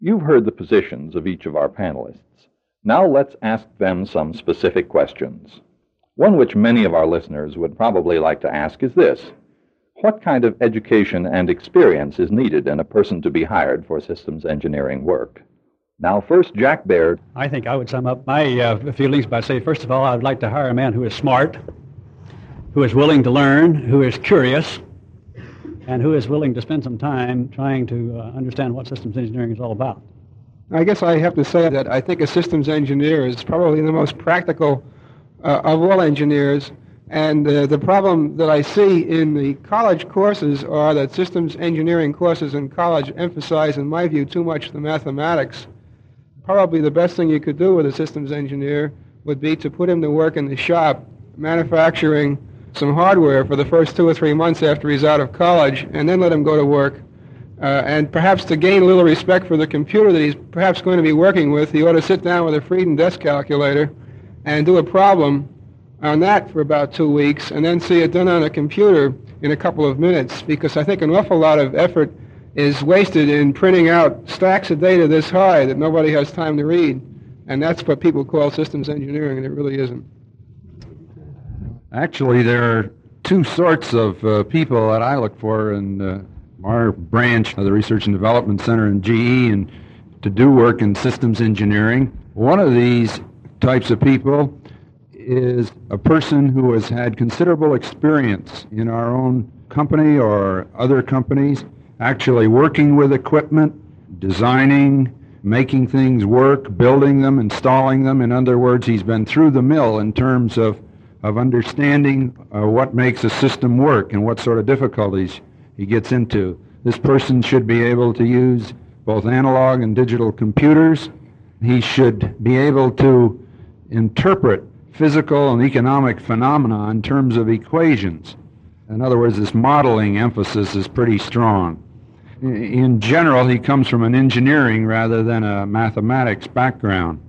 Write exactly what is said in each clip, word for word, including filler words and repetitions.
You've heard the positions of each of our panelists. Now let's ask them some specific questions. One which many of our listeners would probably like to ask is this: what kind of education and experience is needed in a person to be hired for systems engineering work? Now, first, Jack Baird. I think I would sum up my uh, feelings by saying, first of all, I would like to hire a man who is smart, who is willing to learn, who is curious, and who is willing to spend some time trying to uh, understand what systems engineering is all about. I guess I have to say that I think a systems engineer is probably the most practical uh, of all engineers. And uh, the problem that I see in the college courses are that systems engineering courses in college emphasize, in my view, too much the mathematics. Probably the best thing you could do with a systems engineer would be to put him to work in the shop manufacturing some hardware for the first two or three months after he's out of college, and then let him go to work. Uh, and perhaps to gain a little respect for the computer that he's perhaps going to be working with, he ought to sit down with a Friden desk calculator and do a problem on that for about two weeks, and then see it done on a computer in a couple of minutes, because I think an awful lot of effort is wasted in printing out stacks of data this high that nobody has time to read. And that's what people call systems engineering, and it really isn't. Actually, there are two sorts of uh, people that I look for in uh, our branch of the Research and Development Center in G E and to do work in systems engineering. One of these types of people is a person who has had considerable experience in our own company or other companies, actually working with equipment, designing, making things work, building them, installing them. In other words, he's been through the mill in terms of, of understanding uh, what makes a system work and what sort of difficulties he gets into. This person should be able to use both analog and digital computers. He should be able to interpret physical and economic phenomena in terms of equations. In other words, this modeling emphasis is pretty strong. In general, he comes from an engineering rather than a mathematics background.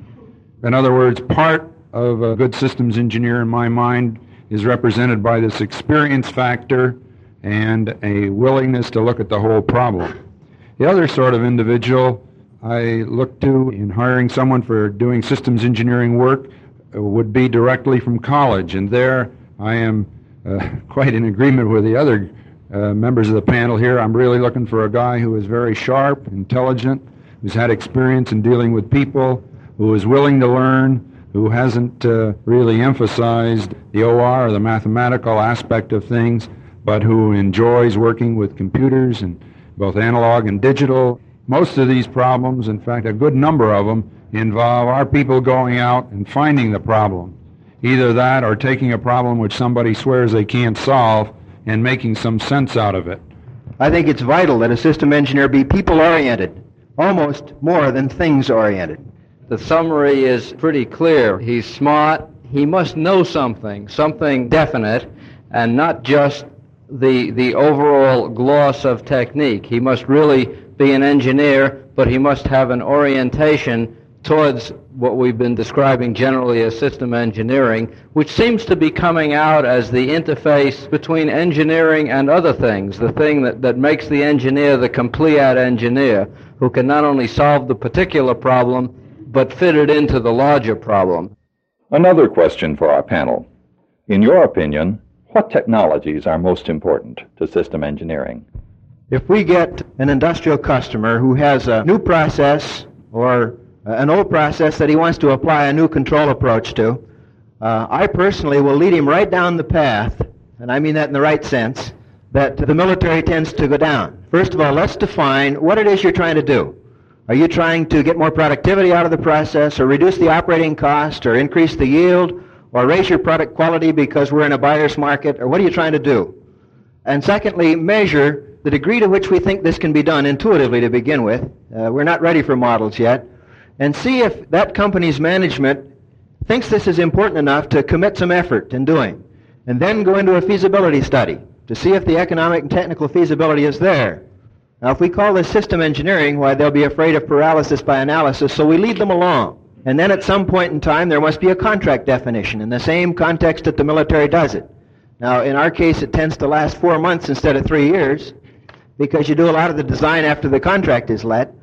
In other words, part of a good systems engineer, in my mind, is represented by this experience factor and a willingness to look at the whole problem. The other sort of individual I look to in hiring someone for doing systems engineering work would be directly from college, and there I am uh, quite in agreement with the other uh, members of the panel here. I'm really looking for a guy who is very sharp, intelligent, who's had experience in dealing with people, who is willing to learn, who hasn't uh, really emphasized the O R or the mathematical aspect of things, but who enjoys working with computers and both analog and digital. Most of these problems, in fact, a good number of them, involve our people going out and finding the problem. Either that or taking a problem which somebody swears they can't solve and making some sense out of it. I think it's vital that a system engineer be people-oriented, almost more than things-oriented. The summary is pretty clear. He's smart. He must know something, something definite, and not just the the overall gloss of technique. He must really be an engineer, but he must have an orientation towards what we've been describing generally as system engineering, which seems to be coming out as the interface between engineering and other things, the thing that, that makes the engineer the complete engineer, who can not only solve the particular problem, but fit it into the larger problem. Another question for our panel. In your opinion, what technologies are most important to system engineering? If we get an industrial customer who has a new process or an old process that he wants to apply a new control approach to, uh, I personally will lead him right down the path, and I mean that in the right sense, that the military tends to go down. First of all, let's define what it is you're trying to do. Are you trying to get more productivity out of the process, or reduce the operating cost, or increase the yield, or raise your product quality because we're in a buyer's market, or what are you trying to do? And secondly, measure the degree to which we think this can be done intuitively to begin with. Uh, we're not ready for models yet. And see if that company's management thinks this is important enough to commit some effort in doing. And then go into a feasibility study to see if the economic and technical feasibility is there. Now, if we call this system engineering, why, they'll be afraid of paralysis by analysis, so we lead them along. And then at some point in time, there must be a contract definition in the same context that the military does it. Now, in our case, it tends to last four months instead of three years because you do a lot of the design after the contract is let.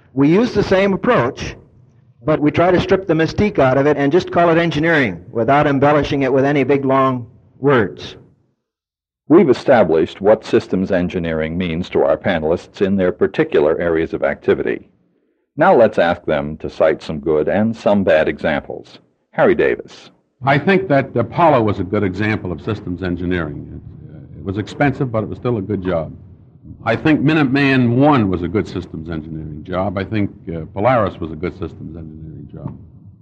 We use the same approach, but we try to strip the mystique out of it and just call it engineering without embellishing it with any big, long words. We've established what systems engineering means to our panelists in their particular areas of activity. Now let's ask them to cite some good and some bad examples. Harry Davis. I think that Apollo was a good example of systems engineering. It, uh, it was expensive, but it was still a good job. I think Minuteman one was a good systems engineering job. I think uh, Polaris was a good systems engineering job.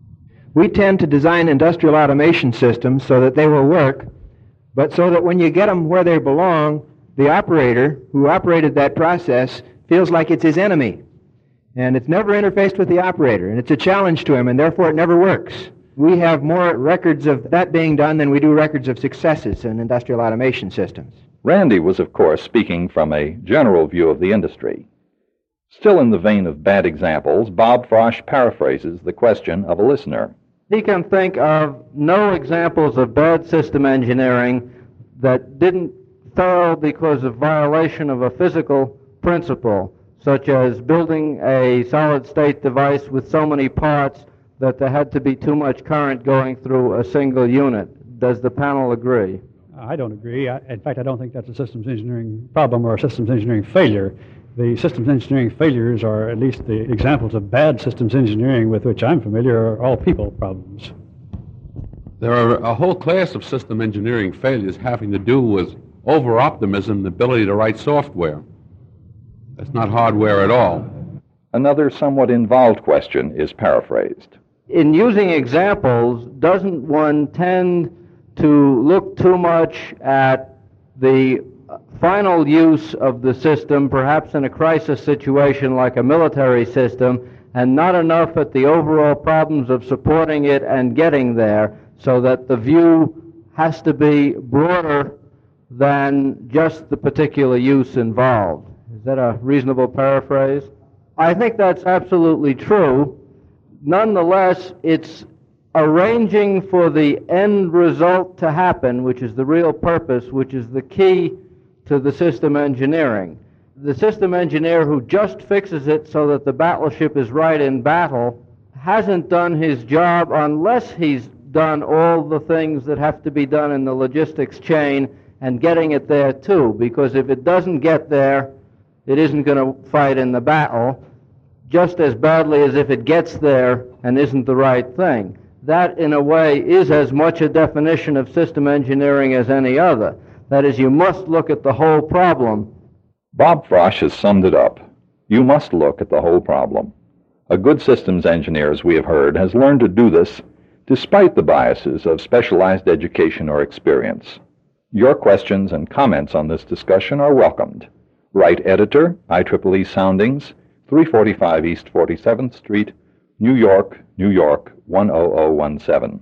We tend to design industrial automation systems so that they will work, but so that when you get them where they belong, the operator who operated that process feels like it's his enemy. And it's never interfaced with the operator, and it's a challenge to him, and therefore it never works. We have more records of that being done than we do records of successes in industrial automation systems. Randy was, of course, speaking from a general view of the industry. Still in the vein of bad examples, Bob Frosch paraphrases the question of a listener. He can think of no examples of bad system engineering that didn't fail because of violation of a physical principle, such as building a solid-state device with so many parts that there had to be too much current going through a single unit. Does the panel agree? I don't agree. I, in fact, I don't think that's a systems engineering problem or a systems engineering failure. The systems engineering failures, or at least the examples of bad systems engineering with which I'm familiar, are all people problems. There are a whole class of system engineering failures having to do with over-optimism, the ability to write software. That's not hardware at all. Another somewhat involved question is paraphrased. In using examples, doesn't one tend to look too much at the final use of the system, perhaps in a crisis situation like a military system, and not enough at the overall problems of supporting it and getting there, so that the view has to be broader than just the particular use involved? Is that a reasonable paraphrase? I think that's absolutely true. Nonetheless, it's arranging for the end result to happen, which is the real purpose, which is the key to the system engineering. The system engineer who just fixes it so that the battleship is right in battle hasn't done his job unless he's done all the things that have to be done in the logistics chain and getting it there too, because if it doesn't get there, it isn't going to fight in the battle just as badly as if it gets there and isn't the right thing. That, in a way, is as much a definition of system engineering as any other. That is, you must look at the whole problem. Bob Frosch has summed it up. You must look at the whole problem. A good systems engineer, as we have heard, has learned to do this despite the biases of specialized education or experience. Your questions and comments on this discussion are welcomed. Write editor, I triple E Soundings, three forty-five East forty-seventh Street, New York, New York, one oh oh one seven.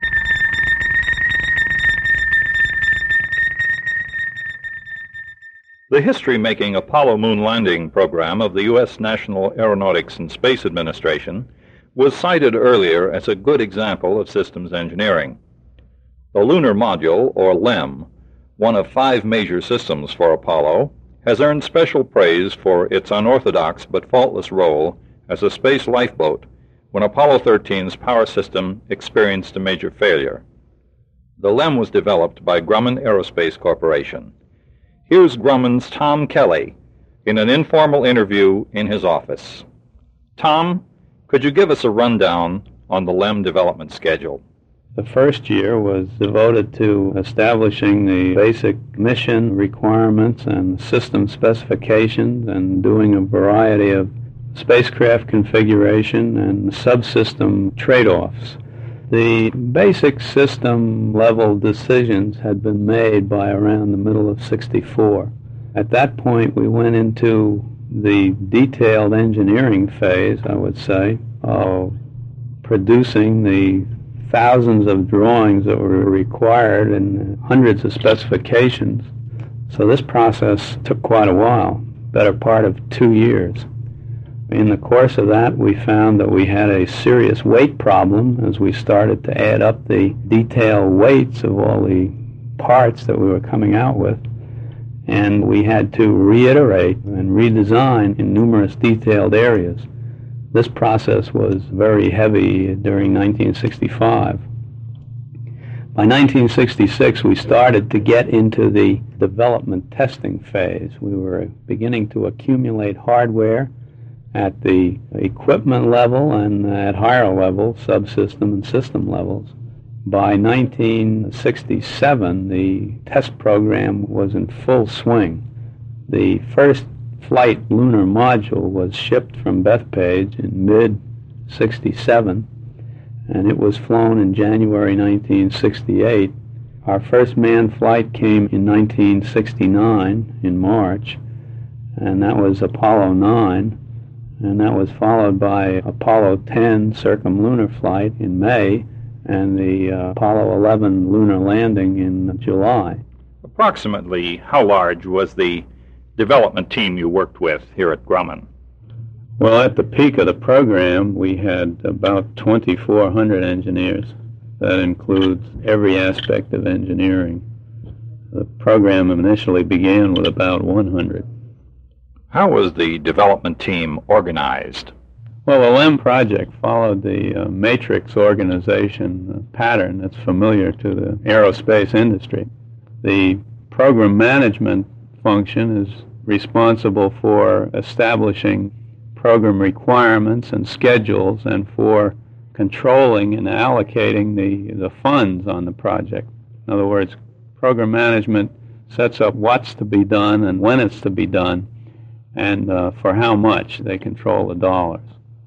The history-making Apollo moon landing program of the U S National Aeronautics and Space Administration was cited earlier as a good example of systems engineering. The Lunar Module, or LEM, one of five major systems for Apollo, has earned special praise for its unorthodox but faultless role as a space lifeboat when Apollo thirteen's power system experienced a major failure. The LEM was developed by Grumman Aerospace Corporation. Here's Grumman's Tom Kelly in an informal interview in his office. Tom, could you give us a rundown on the LEM development schedule? The first year was devoted to establishing the basic mission requirements and system specifications and doing a variety of spacecraft configuration and subsystem trade-offs. The basic system level decisions had been made by around the middle of sixty-four. At that point, we went into the detailed engineering phase, I would say, of producing the thousands of drawings that were required and hundreds of specifications. So this process took quite a while, better part of two years. In the course of that, we found that we had a serious weight problem as we started to add up the detailed weights of all the parts that we were coming out with. And we had to reiterate and redesign in numerous detailed areas. This process was very heavy during nineteen sixty-five. By nineteen sixty-six, we started to get into the development testing phase. We were beginning to accumulate hardware at the equipment level and at higher levels, subsystem and system levels. By nineteen sixty-seven, the test program was in full swing. The first flight lunar module was shipped from Bethpage in mid sixty-seven, and it was flown in January nineteen sixty-eight. Our first manned flight came in nineteen sixty-nine, in March, and that was Apollo nine, and that was followed by Apollo ten circumlunar flight in May, and the uh, Apollo eleven lunar landing in July. Approximately how large was the development team you worked with here at Grumman? Well, at the peak of the program, we had about twenty-four hundred engineers. That includes every aspect of engineering. The program initially began with about one hundred. How was the development team organized? Well, the LEM project followed the uh, matrix organization uh, pattern that's familiar to the aerospace industry. The program management function is responsible for establishing program requirements and schedules and for controlling and allocating the, the funds on the project. In other words, program management sets up what's to be done and when it's to be done, and uh, for how much they control the dollars.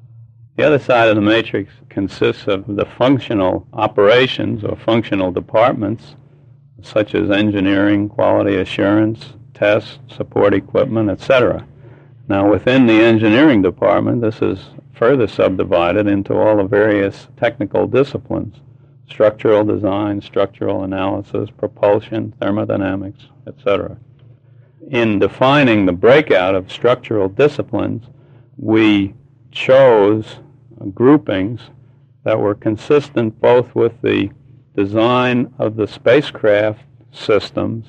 The other side of the matrix consists of the functional operations or functional departments, such as engineering, quality assurance, test, support equipment, et cetera. Now, within the engineering department, this is further subdivided into all the various technical disciplines: structural design, structural analysis, propulsion, thermodynamics, et cetera. In defining the breakout of structural disciplines, we chose groupings that were consistent both with the design of the spacecraft systems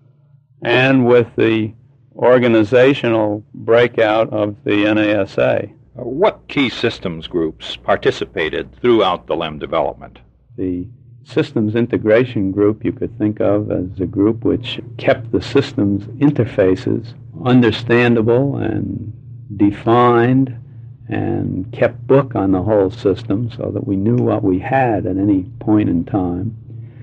and with the organizational breakout of the N A S A. What key systems groups participated throughout the LEM development? The systems integration group you could think of as a group which kept the systems interfaces understandable and defined and kept book on the whole system so that we knew what we had at any point in time.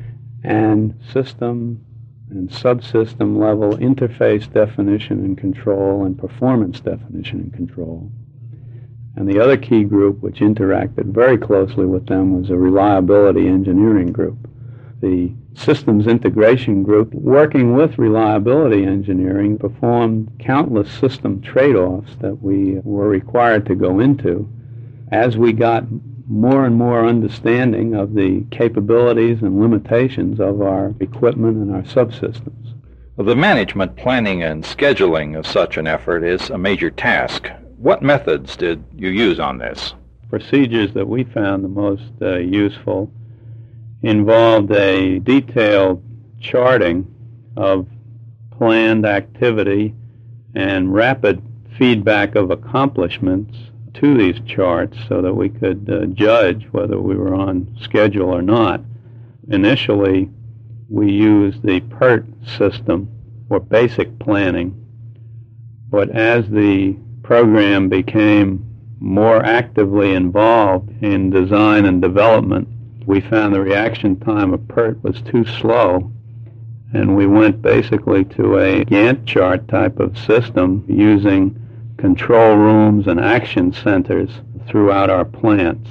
And system and subsystem level interface definition and control and performance definition and control. And the other key group which interacted very closely with them was a reliability engineering group. The systems integration group, working with reliability engineering, performed countless system trade-offs that we were required to go into as we got more and more understanding of the capabilities and limitations of our equipment and our subsystems. Well, the management, planning, and scheduling of such an effort is a major task. What methods did you use on this? Procedures that we found the most uh, useful involved a detailed charting of planned activity and rapid feedback of accomplishments to these charts so that we could uh, judge whether we were on schedule or not. Initially, we used the PERT system for basic planning, but as the program became more actively involved in design and development, we found the reaction time of PERT was too slow, and we went basically to a Gantt chart type of system using control rooms and action centers throughout our plants.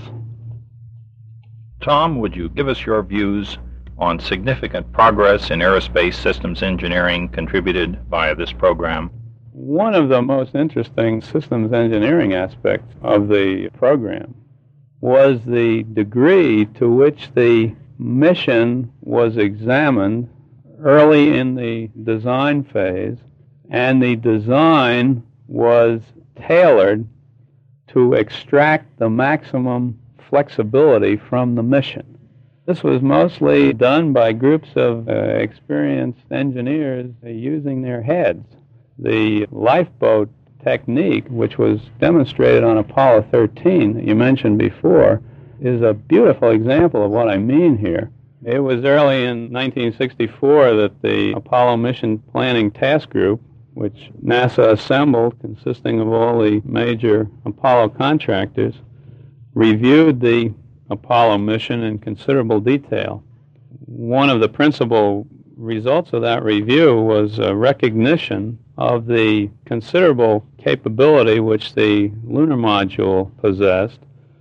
Tom, would you give us your views on significant progress in aerospace systems engineering contributed by this program? One of the most interesting systems engineering aspects of the program was the degree to which the mission was examined early in the design phase, and the design was tailored to extract the maximum flexibility from the mission. This was mostly done by groups of uh, experienced engineers uh, using their heads. The lifeboat technique, which was demonstrated on Apollo thirteen that you mentioned before, is a beautiful example of what I mean here. It was early in nineteen sixty-four that the Apollo Mission Planning Task Group, which NASA assembled, consisting of all the major Apollo contractors, reviewed the Apollo mission in considerable detail. One of the principal results of that review was a recognition of the considerable capability which the lunar module possessed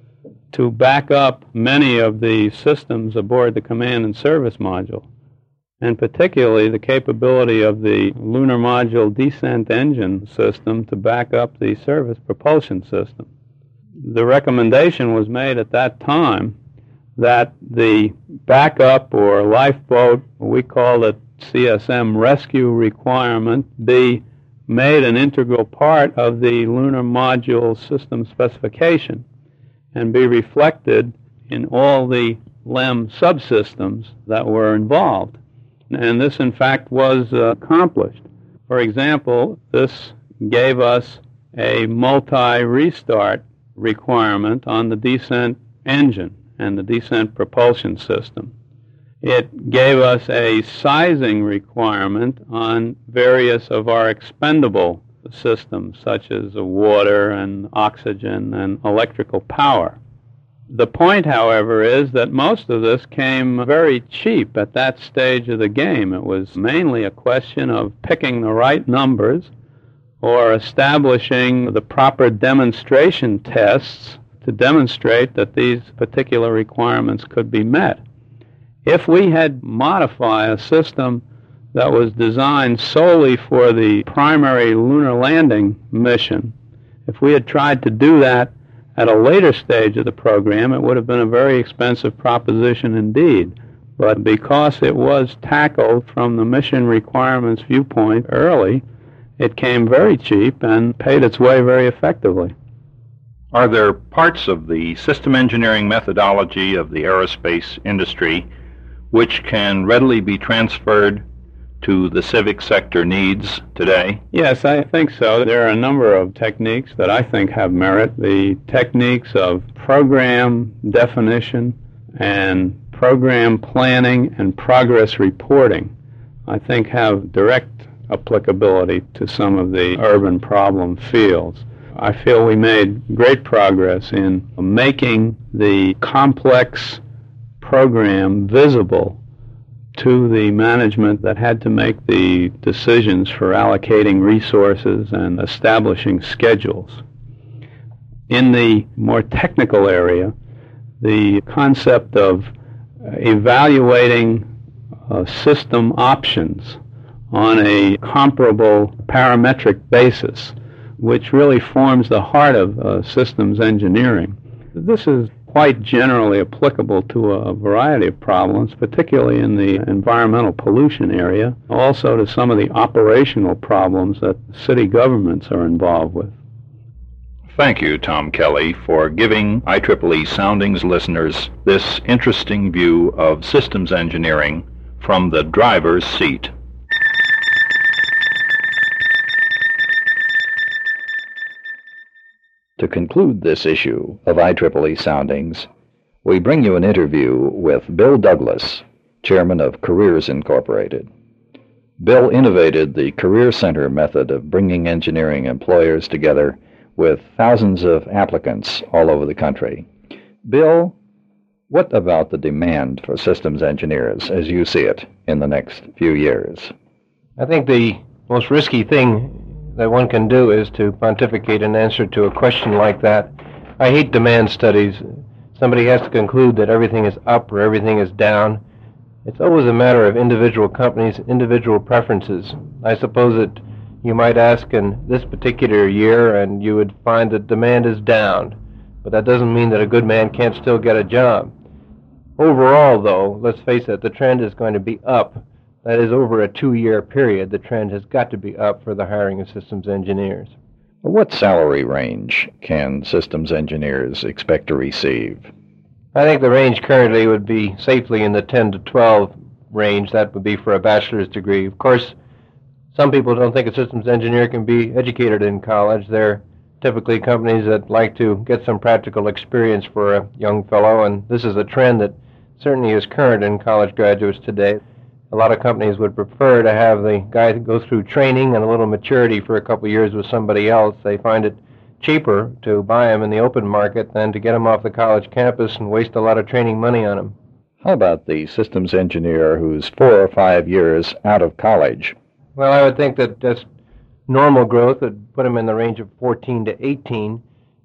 to back up many of the systems aboard the command and service module, and particularly the capability of the lunar module descent engine system to back up the service propulsion system. The recommendation was made at that time that the backup or lifeboat, we call it C S M rescue requirement, be made an integral part of the lunar module system specification and be reflected in all the L E M subsystems that were involved. And this, in fact, was uh, accomplished. For example, this gave us a multi-restart requirement on the descent engine and the descent propulsion system. It gave us a sizing requirement on various of our expendable systems, such as water and oxygen and electrical power. The point, however, is that most of this came very cheap at that stage of the game. It was mainly a question of picking the right numbers or establishing the proper demonstration tests to demonstrate that these particular requirements could be met. If we had modified a system that was designed solely for the primary lunar landing mission, if we had tried to do that at a later stage of the program, it would have been a very expensive proposition indeed. But because it was tackled from the mission requirements viewpoint early, it came very cheap and paid its way very effectively. Are there parts of the system engineering methodology of the aerospace industry which can readily be transferred to the civic sector needs today? Yes, I think so. There are a number of techniques that I think have merit. The techniques of program definition and program planning and progress reporting, I think, have direct applicability to some of the urban problem fields. I feel we made great progress in making the complex program visible to the management that had to make the decisions for allocating resources and establishing schedules. In the more technical area, the concept of evaluating uh, system options on a comparable parametric basis, which really forms the heart of uh, systems engineering. This is quite generally applicable to a variety of problems, particularly in the environmental pollution area, also to some of the operational problems that city governments are involved with. Thank you, Tom Kelly, for giving I triple E Soundings listeners this interesting view of systems engineering from the driver's seat. To conclude this issue of I triple E Soundings, we bring you an interview with Bill Douglas, chairman of Careers Incorporated. Bill innovated the Career Center method of bringing engineering employers together with thousands of applicants all over the country. Bill, what about the demand for systems engineers as you see it in the next few years? I think the most risky thing that one can do is to pontificate an answer to a question like that. I hate demand studies. Somebody has to conclude that everything is up or everything is down. It's always a matter of individual companies, individual preferences. I suppose that you might ask in this particular year and you would find that demand is down, but that doesn't mean that a good man can't still get a job. Overall, though, let's face it, the trend is going to be up. That is, over a two-year period, the trend has got to be up for the hiring of systems engineers. What salary range can systems engineers expect to receive? I think the range currently would be safely in the ten to twelve range. That would be for a bachelor's degree. Of course, Some people don't think a systems engineer can be educated in college. They're typically companies that like to get some practical experience for a young fellow, and this is a trend that certainly is current in college graduates today. A lot of companies would prefer to have the guy go through training and a little maturity for a couple of years with somebody else. They find it cheaper to buy him in the open market than to get him off the college campus and waste a lot of training money on him. How about the systems engineer who's four or five years out of college? Well, I would think that just normal growth would put him in the range of fourteen to eighteen.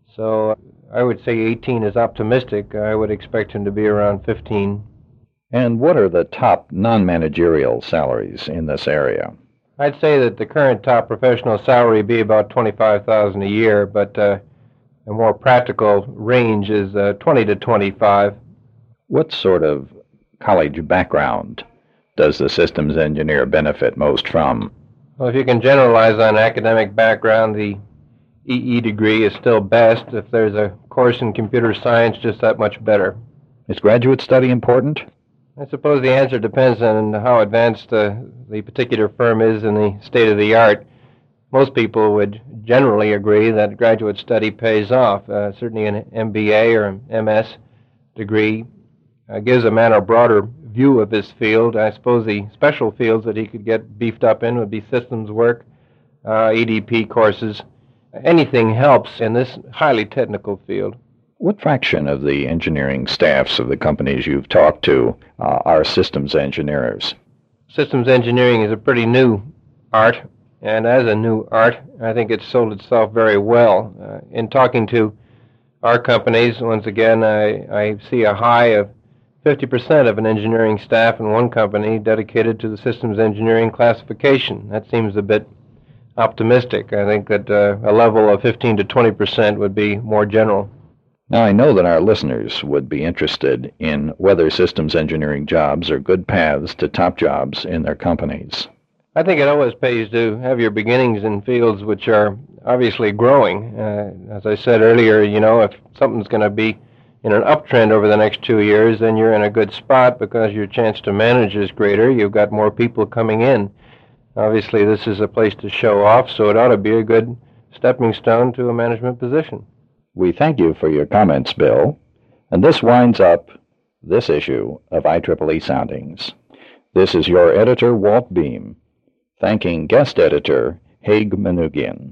So I would say eighteen is optimistic. I would expect him to be around fifteen. And what are the top non-managerial salaries in this area? I'd say that the current top professional salary would be about twenty-five thousand dollars a year, but uh, a more practical range is uh, twenty to twenty-five. What sort of college background does the systems engineer benefit most from? Well, if you can generalize on academic background, the E E degree is still best. If there's a course in computer science, just that much better. Is graduate study important? I suppose the answer depends on how advanced uh, the particular firm is in the state of the art. Most people would generally agree that graduate study pays off. Uh, certainly an M B A or an M S degree uh, gives a man a broader view of his field. I suppose the special fields that he could get beefed up in would be systems work, uh, E D P courses. Anything helps in this highly technical field. What fraction of the engineering staffs of the companies you've talked to uh, are systems engineers? Systems engineering is a pretty new art, and as a new art, I think it's sold itself very well. Uh, in talking to our companies, once again, I, I see a high of fifty percent of an engineering staff in one company dedicated to the systems engineering classification. That seems a bit optimistic. I think that uh, a level of fifteen to twenty percent would be more general. Now, I know that our listeners would be interested in whether systems engineering jobs are good paths to top jobs in their companies. I think it always pays to have your beginnings in fields which are obviously growing. Uh, as I said earlier, you know, if something's going to be in an uptrend over the next two years, then you're in a good spot because your chance to manage is greater. You've got more people coming in. Obviously, this is a place to show off, so it ought to be a good stepping stone to a management position. We thank you for your comments, Bill. And this winds up this issue of I triple E Soundings. This is your editor, Walt Beam, thanking guest editor, Haig Manoogian.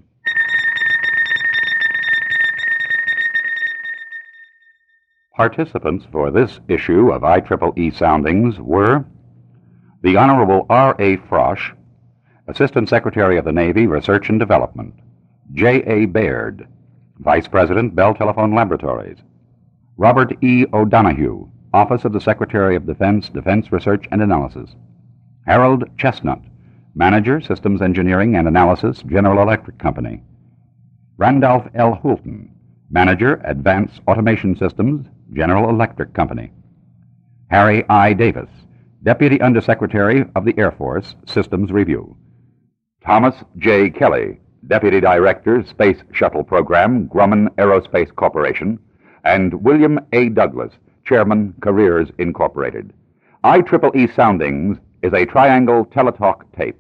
Participants for this issue of I triple E Soundings were the Honorable R A Frosch, Assistant Secretary of the Navy, Research and Development; J A Baird, Vice President, Bell Telephone Laboratories; Robert E. O'Donohue, Office of the Secretary of Defense, Defense Research and Analysis; Harold Chestnut, Manager, Systems Engineering and Analysis, General Electric Company; Randolph L. Hulton, Manager, Advanced Automation Systems, General Electric Company; Harry I. Davis, Deputy Undersecretary of the Air Force, Systems Review; Thomas J. Kelly, Deputy Director, Space Shuttle Program, Grumman Aerospace Corporation; and William A. Douglas, Chairman, Careers Incorporated. I triple E Soundings is a Triangle Teletalk tape.